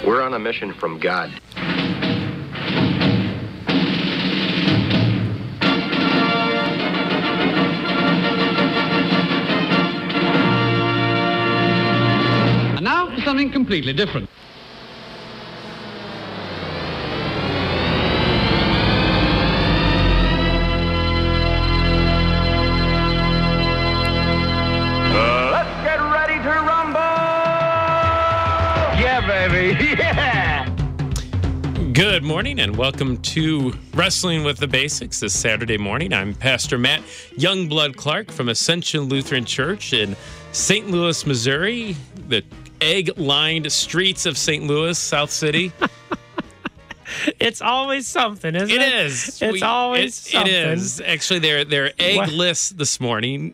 We're on a mission from God. And now for something completely different. Let's get ready to rumble! Yeah, baby, yeah! Good morning and welcome to Wrestling with the Basics this Saturday morning. I'm Pastor Matt Youngblood Clark from Ascension Lutheran Church in St. Louis, Missouri, the egg-lined streets of St. Louis, South City. It's always something, isn't it? It is. It's always something. It is. Actually, they're eggless this morning.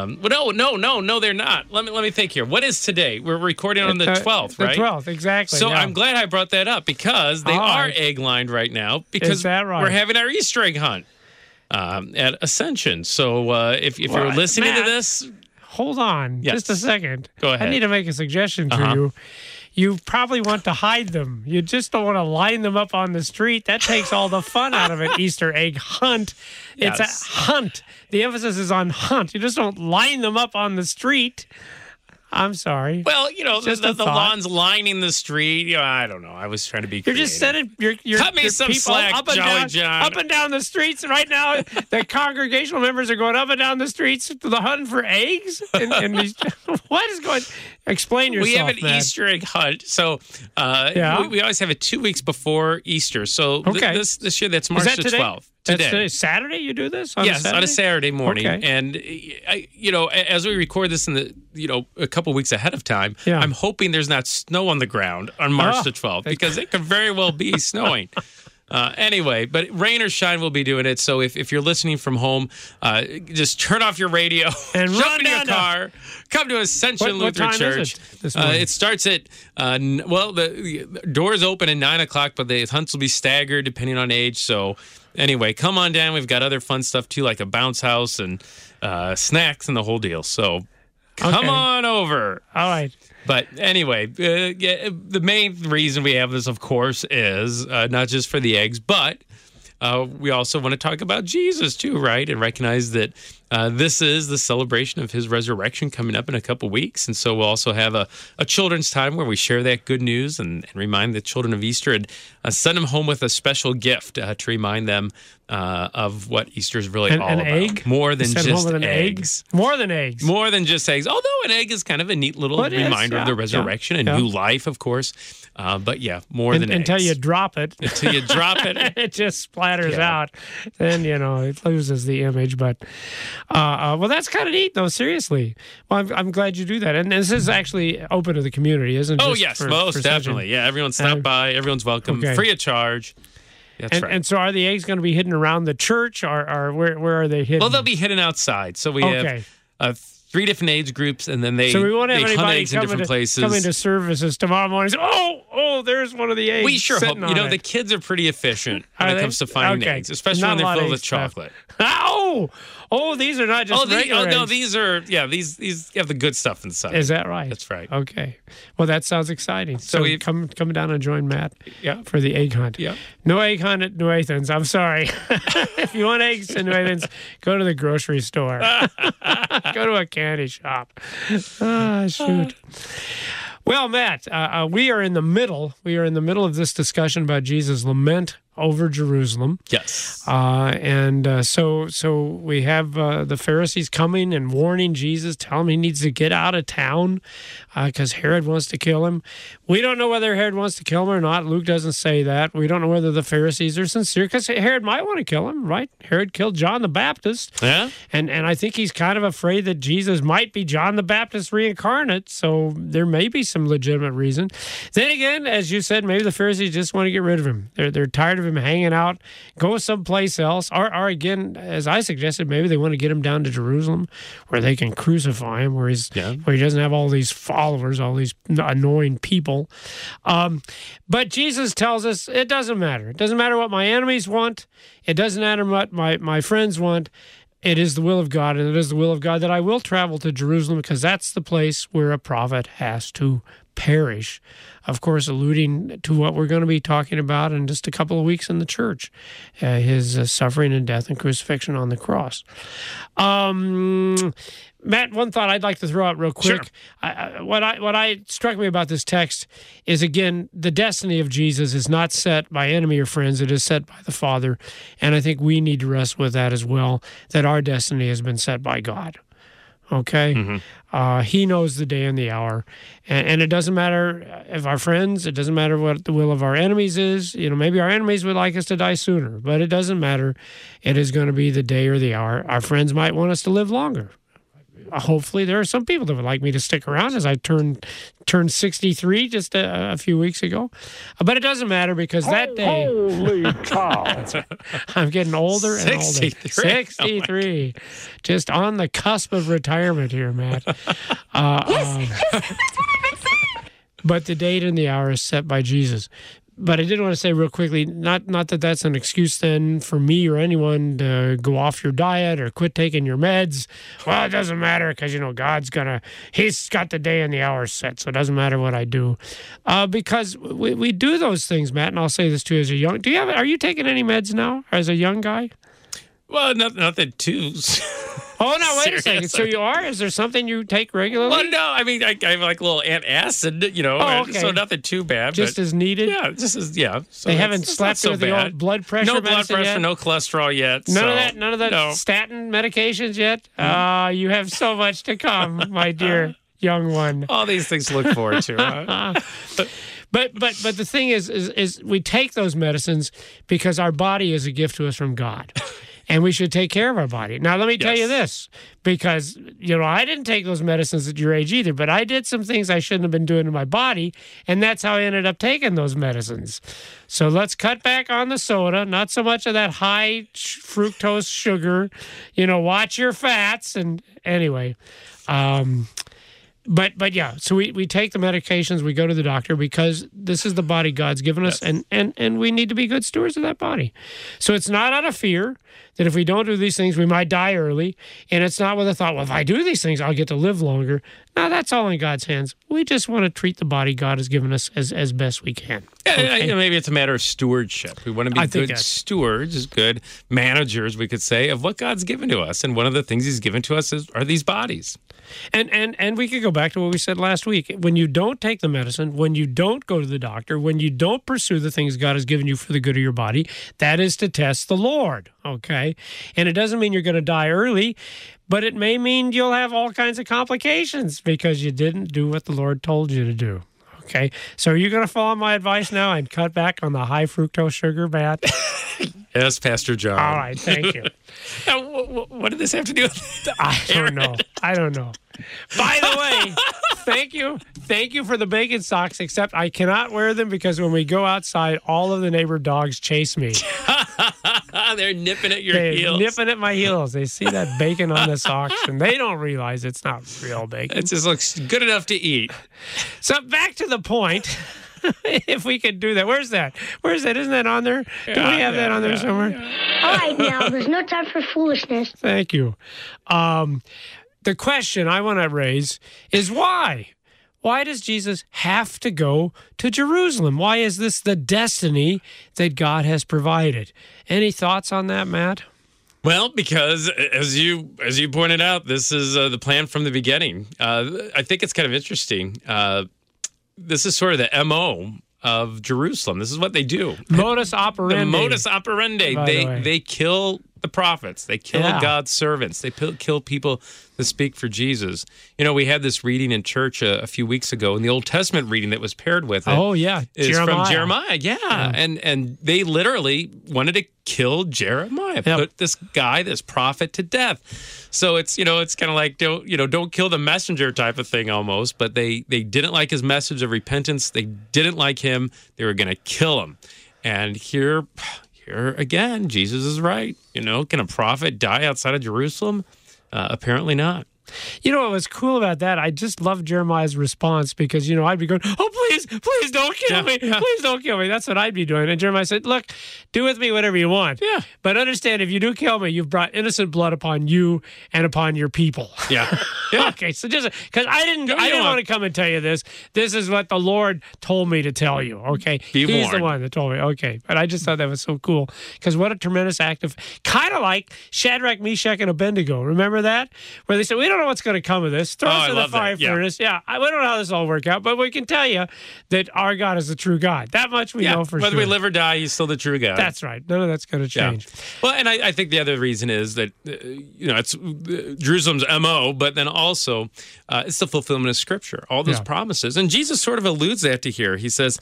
No, they're not. Let me think here. What is today? We're recording on the 12th, right? The 12th, exactly. So yeah. I'm glad I brought that up because they are egg-lined right now because Is that right? we're having our Easter egg hunt at Ascension. So if you're listening Matt, to this... Hold on Yes. just a second. Go ahead. I need to make a suggestion to you. You probably want to hide them. You just don't want to line them up on the street. That takes all the fun out of an Easter egg hunt. It's Yes. a hunt. The emphasis is on hunt. You just don't line them up on the street. I'm sorry. Well, you know, Just the a thought. lawns lining the street. You know, I don't know. I was trying to be You're creative. just sending your Cut me your some people slack, up and Jolly down, John. up and down the streets right now. The congregational members are going up and down the streets to the hunting for eggs. And what is going? Explain yourself. We have an Matt. Easter egg hunt. So we always have it 2 weeks before Easter. So Okay. this year, that's March Is that the today? 12th. That's Today. Saturday. You do this? Yes, on a Saturday morning. Okay. And, as we record this a couple weeks ahead of time, Yeah. I'm hoping there's not snow on the ground on March the 12th because it could very well be snowing. Anyway, but rain or shine, we'll be doing it. So if you're listening from home, just turn off your radio And jump run in your down to- car, come to Ascension What Lutheran time Church. is it this morning? It starts at, the doors open at 9 o'clock, but the hunts will be staggered depending on age. So anyway, come on down. We've got other fun stuff too, like a bounce house and snacks and the whole deal. So come Okay. on over. All right. But anyway, the main reason we have this, of course, is not just for the eggs, but we also want to talk about Jesus too, right? And recognize that this is the celebration of his resurrection coming up in a couple weeks. And so we'll also have a children's time where we share that good news and remind the children of Easter and send them home with a special gift to remind them of what Easter is really all An about. egg? More than Send home just with an eggs. egg? More than eggs. More than just eggs. Although an egg is kind of a neat little Well, it is, reminder of the yeah, resurrection and yeah. new life, of course. But yeah, more than eggs. Until you drop it. Until you drop it. It just splatters Yeah. out. Then, it loses the image. But, well, that's kind of neat, though, seriously. Well, I'm glad you do that. And this is actually open to the community, isn't it? Oh, Just yes, for most such definitely. Yeah, everyone stop by. Everyone's welcome. okay. Free of charge. That's right. And so are the eggs going to be hidden around the church, or where are they hidden? Well, they'll be hidden outside. So we Okay. have 3 different age groups, and then they So we won't have hunt anybody eggs in different places. coming to services tomorrow morning. Oh, there's one of the eggs. We sure hope. sitting on The it. kids are pretty efficient when Are it they? comes to finding Okay. eggs, especially Not when a they're lot of filled egg with stuff. chocolate. Oh, these are not just regular no, eggs. these are, these have the good stuff inside. Is that right? That's right. Okay. Well, that sounds exciting. So we've- come down and join Matt Yeah. for the egg hunt. Yeah. No egg hunt at New Athens. I'm sorry. If you want eggs in New Athens, go to the grocery store. Go to a candy shop. Ah, shoot. Well, Matt, we are in the middle. We are in the middle of this discussion about Jesus' lament over Jerusalem. Yes. So we have the Pharisees coming and warning Jesus, tell him he needs to get out of town because Herod wants to kill him. We don't know whether Herod wants to kill him or not. Luke doesn't say that. We don't know whether the Pharisees are sincere because Herod might want to kill him, right? Herod killed John the Baptist. Yeah. And I think he's kind of afraid that Jesus might be John the Baptist reincarnate, so there may be some legitimate reason. Then again, as you said, maybe the Pharisees just want to get rid of him. They're tired of him hanging out, go someplace else. Or again, as I suggested, maybe they want to get him down to Jerusalem where they can crucify him, where he doesn't have all these followers, all these annoying people. But Jesus tells us it doesn't matter. It doesn't matter what my enemies want. It doesn't matter what my friends want. It is the will of God, and it is the will of God that I will travel to Jerusalem because that's the place where a prophet has to perish. Of course, alluding to what we're going to be talking about in just a couple of weeks in the church, his suffering and death and crucifixion on the cross. Matt, one thought I'd like to throw out real quick. Sure. What struck me about this text is, again, the destiny of Jesus is not set by enemy or friends. It is set by the Father. And I think we need to wrestle with that as well, that our destiny has been set by God. Okay? Mm-hmm. He knows the day and the hour. And it doesn't matter if our friends, it doesn't matter what the will of our enemies is. Maybe our enemies would like us to die sooner, but it doesn't matter. It is going to be the day or the hour. Our friends might want us to live longer. Hopefully, there are some people that would like me to stick around, as I turned 63 just a few weeks ago. But it doesn't matter, because that day... Holy cow. I'm getting older and older. 63. Just on the cusp of retirement here, Matt. But the date and the hour is set by Jesus. But I did want to say real quickly, not that that's an excuse then for me or anyone to go off your diet or quit taking your meds. Well, it doesn't matter, because, he's got the day and the hour set, so it doesn't matter what I do. Because we do those things, Matt, and I'll say this too as a young... Are you taking any meds now as a young guy? Well, nothing too... Oh, no, wait serious. a second. So you are? Is there something you take regularly? Well, no, I mean, I have like a little antacid, okay. So nothing too bad. Just but, as needed? Yeah, just as, yeah. So they haven't it's slapped you not with so the bad. old blood pressure No blood medicine pressure, yet? no cholesterol yet. None of that statin medications yet? You have so much to come, my dear young one. All these things to look forward to. Huh? But the thing is we take those medicines because our body is a gift to us from God. And we should take care of our body. Now, let me tell you this, because, I didn't take those medicines at your age either, but I did some things I shouldn't have been doing to my body, and that's how I ended up taking those medicines. So let's cut back on the soda, not so much of that high fructose sugar, watch your fats, and anyway. But yeah, so we take the medications, we go to the doctor, because this is the body God's given us, and we need to be good stewards of that body. So it's not out of fear that if we don't do these things, we might die early, and it's not with a thought, well, if I do these things, I'll get to live longer. No, that's all in God's hands. We just want to treat the body God has given us as best we can. Okay? Maybe it's a matter of stewardship. We want to be good stewards, good managers, we could say, of what God's given to us. And one of the things he's given to us are these bodies. And we could go back to what we said last week. When you don't take the medicine, when you don't go to the doctor, when you don't pursue the things God has given you for the good of your body, that is to test the Lord, okay? And it doesn't mean you're going to die early, but it may mean you'll have all kinds of complications because you didn't do what the Lord told you to do. Okay, so are you going to follow my advice now and cut back on the high fructose sugar, Matt? Yes, Pastor John. All right, thank you. Now, what did this have to do with I don't know. By the way, thank you for the bacon socks, except I cannot wear them because when we go outside, all of the neighbor dogs chase me. They're nipping at your heels. Nipping at my heels. They see that bacon on the socks, and they don't realize it's not real bacon. It just looks good enough to eat. So back to the point. If we could do that. Where's that? Isn't that on there? Do we have that on there somewhere? All right, now, there's no time for foolishness. Thank you. The question I want to raise is why? Why does Jesus have to go to Jerusalem? Why is this the destiny that God has provided? Any thoughts on that, Matt? Well, because as you pointed out, this is the plan from the beginning. I think it's kind of interesting. This is sort of the MO of Jerusalem. This is what they do. Modus operandi. The modus operandi. They kill the prophets. They kill God's servants. They kill people that speak for Jesus. We had this reading in church a few weeks ago, and the Old Testament reading that was paired with it. Oh, yeah. Is from Jeremiah. Yeah. And they literally wanted to kill Jeremiah, put this guy, this prophet, to death. So it's kind of like don't kill the messenger type of thing almost. But they didn't like his message of repentance. They didn't like him. They were going to kill him. And here again, Jesus is right. Can a prophet die outside of Jerusalem? Apparently not. You know what was cool about that? I just love Jeremiah's response because, I'd be going, oh, please don't kill me. Yeah. Please don't kill me. That's what I'd be doing. And Jeremiah said, look, do with me whatever you want. Yeah. But understand, if you do kill me, you've brought innocent blood upon you and upon your people. Yeah. Yeah. Okay, so just because I didn't you want to come and tell you this. This is what the Lord told me to tell you. Okay, Be He's warned. the one that told me. Okay, but I just thought that was so cool because what a tremendous act of kind of like Shadrach, Meshach, and Abednego. Remember that where they said we don't know what's going to come of this. Throw us I in the love that. fire Yeah. furnace. Yeah, we don't know how this will all work out, but we can tell you that our God is the true God. That much we know for Whether sure. we live or die, he's still the true God. That's right. None of that's going to Yeah. change. Well, and I think the other reason is that, it's Jerusalem's MO, but then also it's the fulfillment of Scripture, all those Yeah. promises. And Jesus sort of alludes that to here. He says,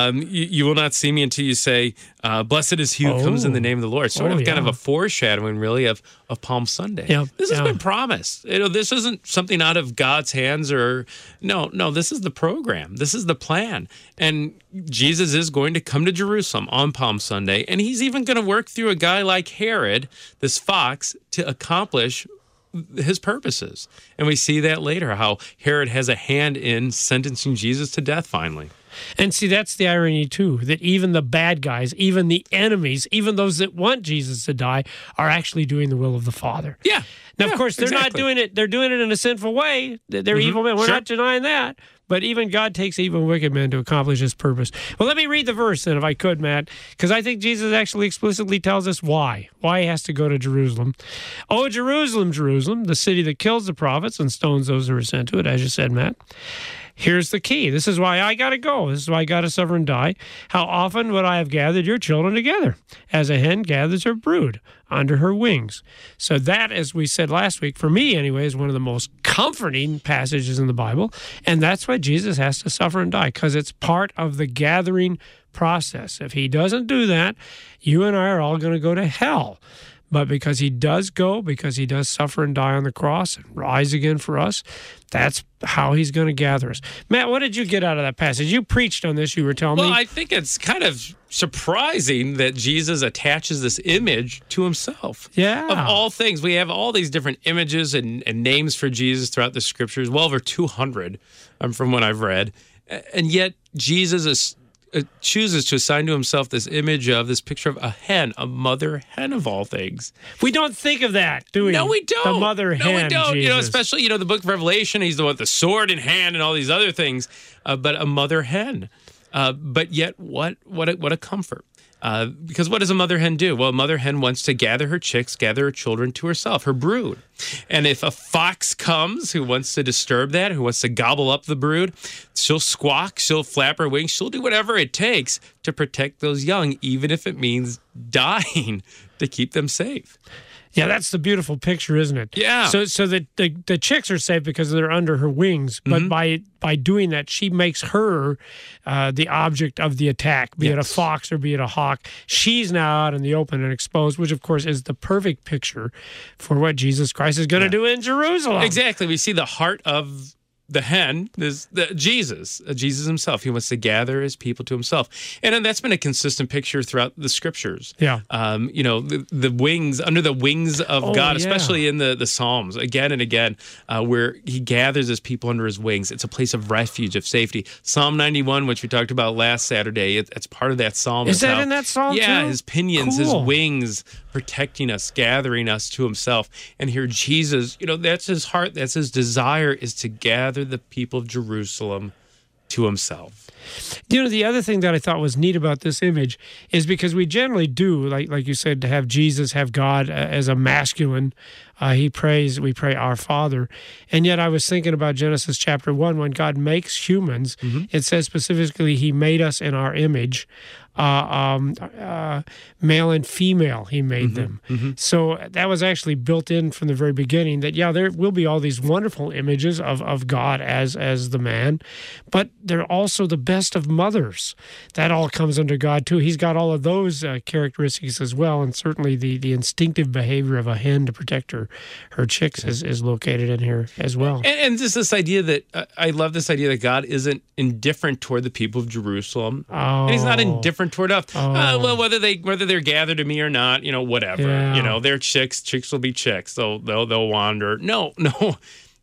you will not see me until you say, blessed is he who comes in the name of the Lord. Sort of kind of a foreshadowing, really, of Palm Sunday. Yeah. This has Yeah. been promised. This isn't something out of God's hands no, this is the program. This is the plan. And Jesus is going to come to Jerusalem on Palm Sunday, and he's even going to work through a guy like Herod, this fox, to accomplish his purposes. And we see that later, how Herod has a hand in sentencing Jesus to death finally. And see, that's the irony, too, that even the bad guys, even the enemies, even those that want Jesus to die, are actually doing the will of the Father. Yeah. Now, Yeah, of course, they're not exactly. doing it. They're doing it in a sinful way. They're evil men. We're Sure. not denying that. But even God takes evil and wicked men to accomplish his purpose. Well, let me read the verse then, if I could, Matt, because I think Jesus actually explicitly tells us why he has to go to Jerusalem. Oh, Jerusalem, Jerusalem, the city that kills the prophets and stones those who are sent to it, as you said, Matt. Here's the key. This is why I got to go. This is why I got to suffer and die. How often would I have gathered your children together, as a hen gathers her brood under her wings? So that, as we said last week, for me anyway, is one of the most comforting passages in the Bible. And that's why Jesus has to suffer and die, because it's part of the gathering process. If he doesn't do that, you and I are all going to go to hell. But because he does go, because he does suffer and die on the cross and rise again for us, that's how he's going to gather us. Matt, what did you get out of that passage? You preached on this, you were telling Well, me. I think it's kind of surprising that Jesus attaches this image to himself. Yeah. Of all things, we have all these different images and names for Jesus throughout the scriptures, well over 200 from what I've read. And yet Jesus chooses to assign to himself this image of this picture of a hen, a mother hen of all things. We don't think of that, do we? No, we don't. The mother hen, No, we don't. Jesus. Especially, the book of Revelation, he's the one with the sword in hand and all these other things, but a mother hen. But yet, what a comfort. Because what does a mother hen do? Well, a mother hen wants to gather her chicks, gather her children to herself, her brood. And if a fox comes who wants to disturb that, who wants to gobble up the brood, she'll squawk, she'll flap her wings, she'll do whatever it takes to protect those young, even if it means dying to keep them safe. Yeah, that's the beautiful picture, isn't it? Yeah. So the chicks are safe because they're under her wings, but by doing that, she makes her the object of the attack, be it a fox or be it a hawk. She's now out in the open and exposed, which of course is the perfect picture for what Jesus Christ is going to do in Jerusalem. Exactly. We see the heart of the hen is Jesus himself. He wants to gather his people to himself. And that's been a consistent picture throughout the scriptures. Yeah. The wings, under the wings of God, yeah. especially in the Psalms, again and again, where he gathers his people under his wings. It's a place of refuge, of safety. Psalm 91, which we talked about last Saturday, it's part of that psalm. Is that in that psalm Yeah, too? his pinions, his Cool. wings, protecting us, gathering us to himself. And here Jesus, that's his heart, that's his desire, is to gather the people of Jerusalem to himself. The other thing that I thought was neat about this image is because we generally do, like you said, to have Jesus, have God as a masculine. We pray our Father. And yet I was thinking about Genesis chapter 1, when God makes humans, it says specifically he made us in our image. Male and female, he made them. So that was actually built in from the very beginning that, there will be all these wonderful images of God as the man, but they're also the best of mothers. That all comes under God too. He's got all of those characteristics as well, and certainly the instinctive behavior of a hen to protect her chicks is located in here as well. And just this idea that, I love this idea that God isn't indifferent toward the people of Jerusalem. And he's not indifferent toward us. Well, whether they're gathered to me or not, whatever. Yeah. They're chicks will be chicks. They'll wander. No.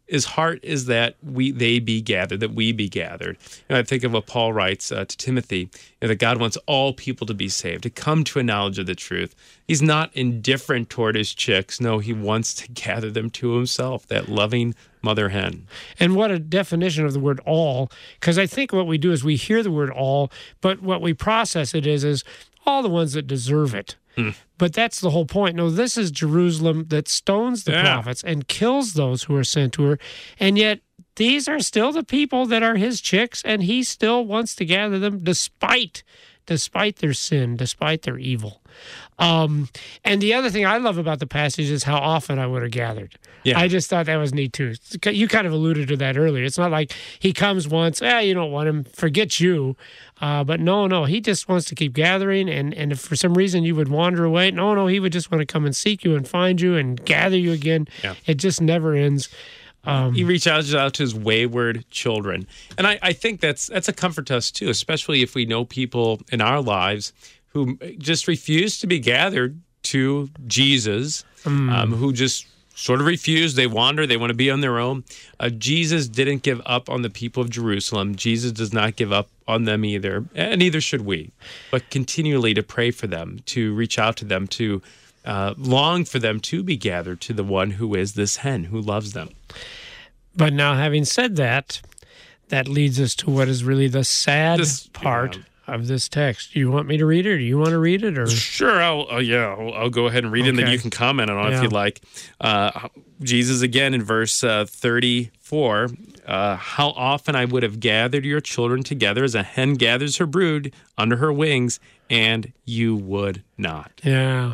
his heart is that they be gathered, that we be gathered. And I think of what Paul writes to Timothy, that God wants all people to be saved, to come to a knowledge of the truth. He's not indifferent toward his chicks. No, he wants to gather them to himself, that loving mother hen. And what a definition of the word all, because I think what we do is we hear the word all, but what we process it is all the ones that deserve it. But that's the whole point. No, this is Jerusalem that stones the prophets and kills those who are sent to her. And yet these are still the people that are his chicks, and he still wants to gather them despite their sin, despite their evil. And the other thing I love about the passage is how often I would have gathered. Yeah. I just thought that was neat too. You kind of alluded to that earlier. It's not like he comes once, you don't want him, forget you. But no, he just wants to keep gathering. And if for some reason you would wander away, no, he would just want to come and seek you and find you and gather you again. Yeah. It just never ends. He reaches out to his wayward children. And I think that's a comfort to us too, especially if we know people in our lives who just refuse to be gathered to Jesus, who just sort of refuse. They wander. They want to be on their own. Jesus didn't give up on the people of Jerusalem. Jesus does not give up on them either, and neither should we. But continually to pray for them, to reach out to them, to long for them to be gathered to the one who is this hen, who loves them. But now, having said that, that leads us to what is really the sad part of this text. Do you want me to read it, or do you want to read it? Or sure, I'll go ahead and read it, and then you can comment on it if you'd like. Jesus again in verse 34, how often I would have gathered your children together as a hen gathers her brood under her wings, and you would not. Yeah.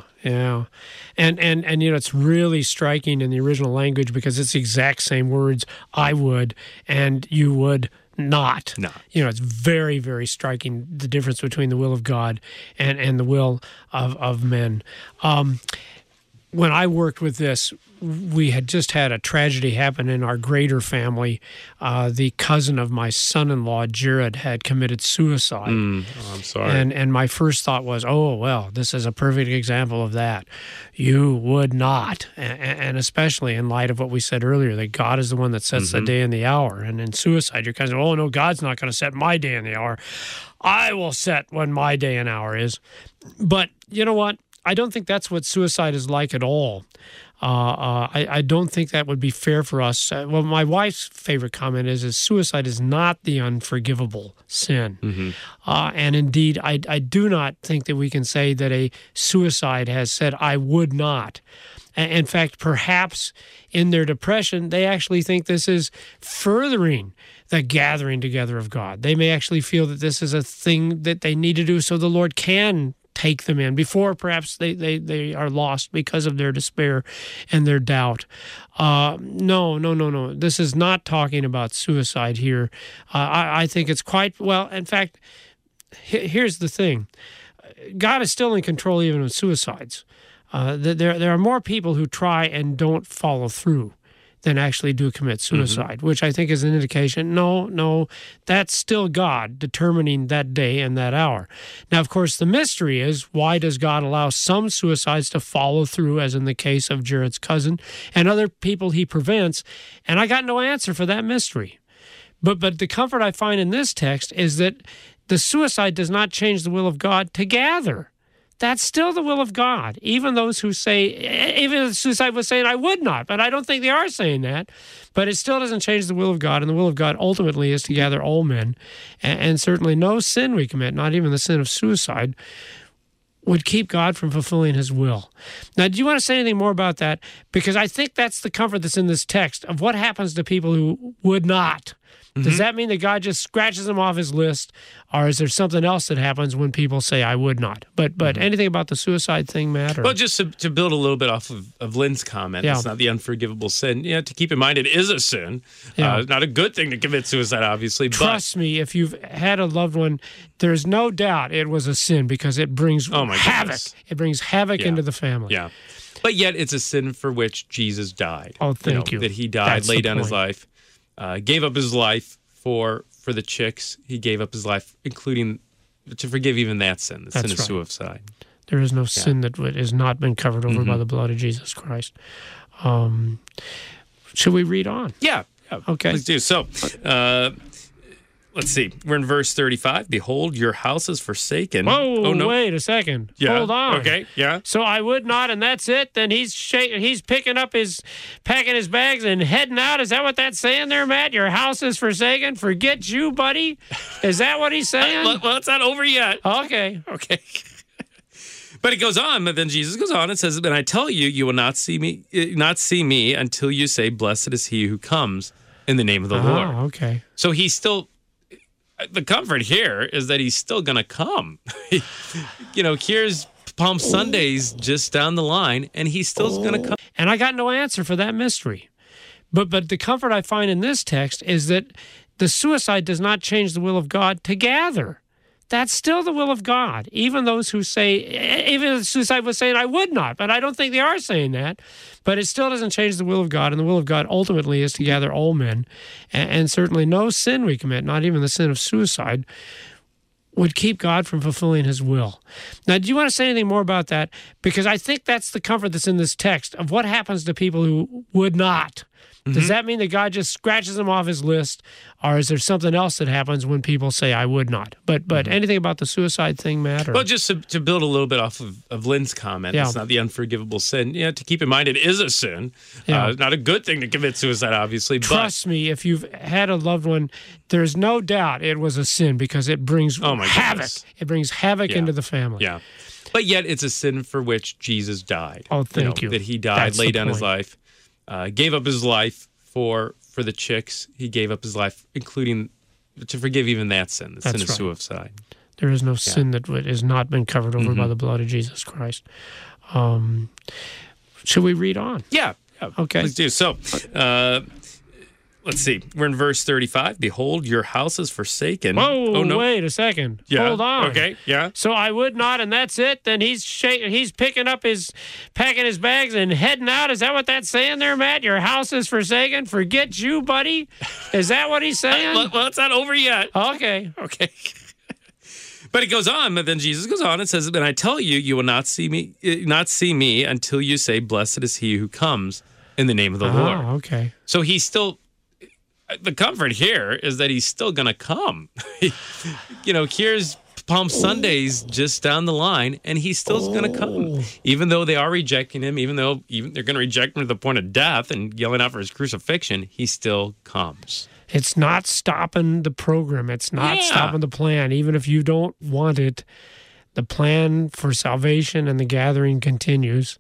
And it's really striking in the original language because it's the exact same words, I would, and you would not. No. It's very, very striking, the difference between the will of God and the will of men. When I worked with this, we had just had a tragedy happen in our Grader family. The cousin of my son-in-law, Jared, had committed suicide. I'm sorry. And my first thought was, this is a perfect example of that. You would not. And especially in light of what we said earlier, that God is the one that sets the day and the hour. And in suicide, your cousin, no, God's not going to set my day and the hour. I will set when my day and hour is. But you know what? I don't think that's what suicide is like at all. I don't think that would be fair for us. My wife's favorite comment is suicide is not the unforgivable sin. And indeed, I do not think that we can say that a suicide has said, I would not. In fact, perhaps in their depression, they actually think this is furthering the gathering together of God. They may actually feel that this is a thing that they need to do so the Lord can take them in before perhaps they are lost because of their despair and their doubt. No. This is not talking about suicide here. I think it's quite, well, in fact, here's the thing. God is still in control even of suicides. There are more people who try and don't follow through than actually do commit suicide, which I think is an indication, no, that's still God determining that day and that hour. Now, of course, the mystery is, why does God allow some suicides to follow through, as in the case of Jared's cousin, and other people he prevents? And I got no answer for that mystery. But the comfort I find in this text is that the suicide does not change the will of God to gather. That's still the will of God. Even those who say, even the suicide was saying, I would not, but I don't think they are saying that. But it still doesn't change the will of God, and the will of God ultimately is to gather all men. And certainly no sin we commit, not even the sin of suicide, would keep God from fulfilling his will. Now, do you want to say anything more about that? Because I think that's the comfort that's in this text of what happens to people who would not. Does that mean that God just scratches them off his list, or is there something else that happens when people say, I would not? But anything about the suicide thing, Matt? Or? Well, just to build a little bit off of Lynn's comment, it's not the unforgivable sin. To keep in mind, it is a sin. It's not a good thing to commit suicide, obviously. Trust me, if you've had a loved one, there's no doubt it was a sin, because it brings havoc. Goodness. It brings havoc into the family. Yeah. But yet it's a sin for which Jesus died. Oh, thank you. That he died, laid down his life. Gave up his life for the chicks. He gave up his life, including to forgive even that sin, the sin of suicide. There is no sin that has not been covered over by the blood of Jesus Christ. Should we read on? Yeah. Okay. Let's do. So, let's see. We're in verse 35. Behold, your house is forsaken. Whoa, oh, no. wait a second. Yeah. Hold on. Okay, yeah. So I would not, and that's it? Then he's packing his bags and heading out. Is that what that's saying there, Matt? Your house is forsaken? Forget you, buddy? Is that what he's saying? Well, it's not over yet. Okay. Okay. But it goes on, but then Jesus goes on and says, "And I tell you, you will not see me until you say, blessed is he who comes in the name of the Lord." Okay. So he's still, the comfort here is that he's still going to come. Here's Palm Sundays just down the line, and he's still going to come. And I got no answer for that mystery. But the comfort I find in this text is that the suicide does not change the will of God to gather. That's still the will of God. Even those who say, even the suicide was saying, I would not, but I don't think they are saying that. But it still doesn't change the will of God. And the will of God ultimately is to gather all men. And certainly no sin we commit, not even the sin of suicide, would keep God from fulfilling his will. Now, do you want to say anything more about that? Because I think that's the comfort that's in this text of what happens to people who would not. Does that mean that God just scratches them off his list, or is there something else that happens when people say, I would not? But anything about the suicide thing, Matt? Or? Well, just to build a little bit off of Lynn's comment, it's not the unforgivable sin. Yeah, to keep in mind, it is a sin. Yeah. Not a good thing to commit suicide, obviously. Trust me, if you've had a loved one, there's no doubt it was a sin because it brings havoc. Goodness. It brings havoc into the family. Yeah. But yet it's a sin for which Jesus died. Oh, thank you. That he died, laid down his life. Gave up his life for the chicks. He gave up his life, including to forgive even that sin, the sin of suicide. There is no sin that has not been covered over by the blood of Jesus Christ. Should we read on? Yeah. Okay. Let's do. So, let's see. We're in verse 35. Behold, your house is forsaken. Whoa, oh, no. Wait a second. Yeah. Hold on. Okay, yeah. So I would not, and that's it? Then he's packing his bags and heading out. Is that what that's saying there, Matt? Your house is forsaken? Forget you, buddy? Is that what he's saying? Well, it's not over yet. Okay. But it goes on, but then Jesus goes on and says, "And I tell you, you will not see me until you say, blessed is he who comes in the name of the Lord." Okay. So he's still, the comfort here is that he's still going to come. Here's Palm Sundays just down the line, and he's still going to come. Even though they are rejecting him, even they're going to reject him to the point of death and yelling out for his crucifixion, he still comes. It's not stopping the program. It's not stopping the plan. Even if you don't want the plan for salvation and the gathering continues.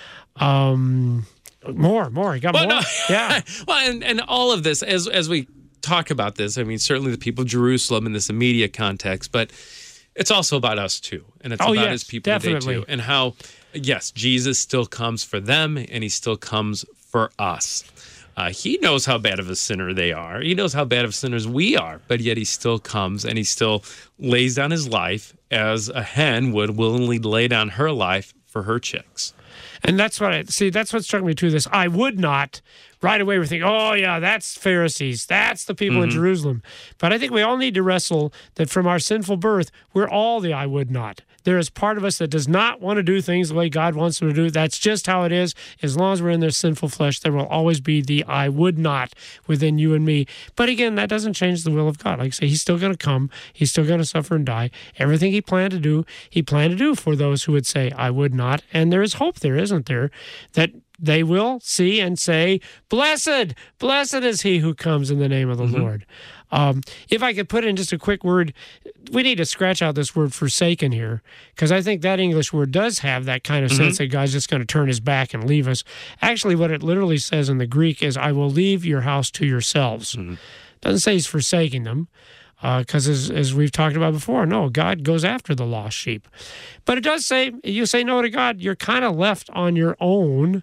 More. You got more? No. Yeah. Well, and all of this, as we talk about this, I mean, certainly the people of Jerusalem in this immediate context, but it's also about us too. And it's about his people today too. And how, yes, Jesus still comes for them and he still comes for us. He knows how bad of a sinner they are. He knows how bad of sinners we are, but yet he still comes and he still lays down his life as a hen would willingly lay down her life for her chicks. And that's what struck me too. This I would not. Right away we think, oh yeah, that's Pharisees. That's the people in Jerusalem. But I think we all need to wrestle that from our sinful birth, we're all the I would not. There is part of us that does not want to do things the way God wants them to do. That's just how it is. As long as we're in their sinful flesh, there will always be the I would not within you and me. But again, that doesn't change the will of God. Like I say, he's still going to come. He's still going to suffer and die. Everything he planned to do for those who would say, I would not. And there is hope there, isn't there? That they will see and say, blessed is he who comes in the name of the Lord. If I could put in just a quick word, we need to scratch out this word forsaken here, because I think that English word does have that kind of sense that God's just going to turn his back and leave us. Actually, what it literally says in the Greek is, I will leave your house to yourselves. Doesn't say he's forsaking them, because as we've talked about before, no, God goes after the lost sheep. But it does say, you say no to God, you're kind of left on your own.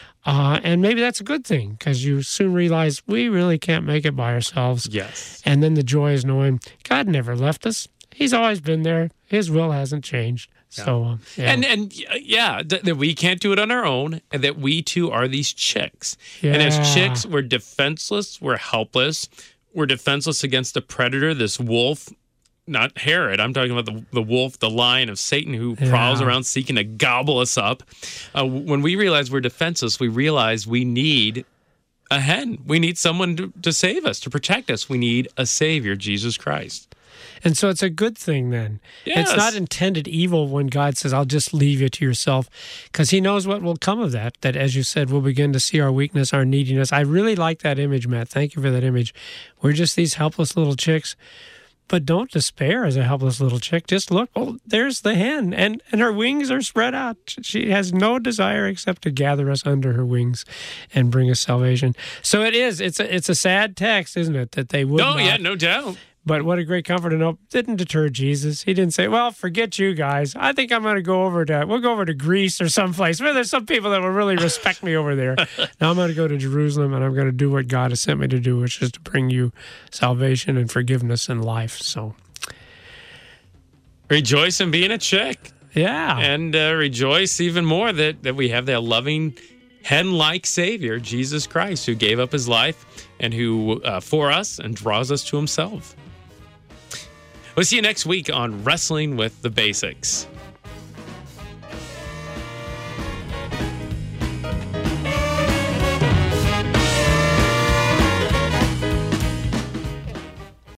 And maybe that's a good thing, because you soon realize we really can't make it by ourselves. Yes. And then the joy is knowing God never left us. He's always been there. His will hasn't changed. Yeah. So, that we can't do it on our own, and that we too are these chicks. Yeah. And as chicks, we're defenseless, we're helpless, we're defenseless against the predator, this wolf. Not Herod. I'm talking about the wolf, the lion of Satan who prowls around seeking to gobble us up. When we realize we're defenseless, we realize we need a hen. We need someone to save us, to protect us. We need a Savior, Jesus Christ. And so it's a good thing then. Yes. It's not intended evil when God says, I'll just leave you to yourself, because he knows what will come of that. That, as you said, we'll begin to see our weakness, our neediness. I really like that image, Matt. Thank you for that image. We're just these helpless little chicks. But don't despair as a helpless little chick. Just look, oh, there's the hen, and her wings are spread out. She has no desire except to gather us under her wings and bring us salvation. So it's a sad text, isn't it, that they would Oh, yeah, no doubt. But what a great comfort to know. Didn't deter Jesus. He didn't say, well, forget you guys. I think I'm going to we'll go over to Greece or someplace. Well, there's some people that will really respect me over there. Now I'm going to go to Jerusalem, and I'm going to do what God has sent me to do, which is to bring you salvation and forgiveness and life. So Rejoice in being a chick. yeah. And rejoice even more that we have that loving, hen-like Savior, Jesus Christ, who gave up his life and who for us and draws us to himself. We'll see you next week on Wrestling with the Basics.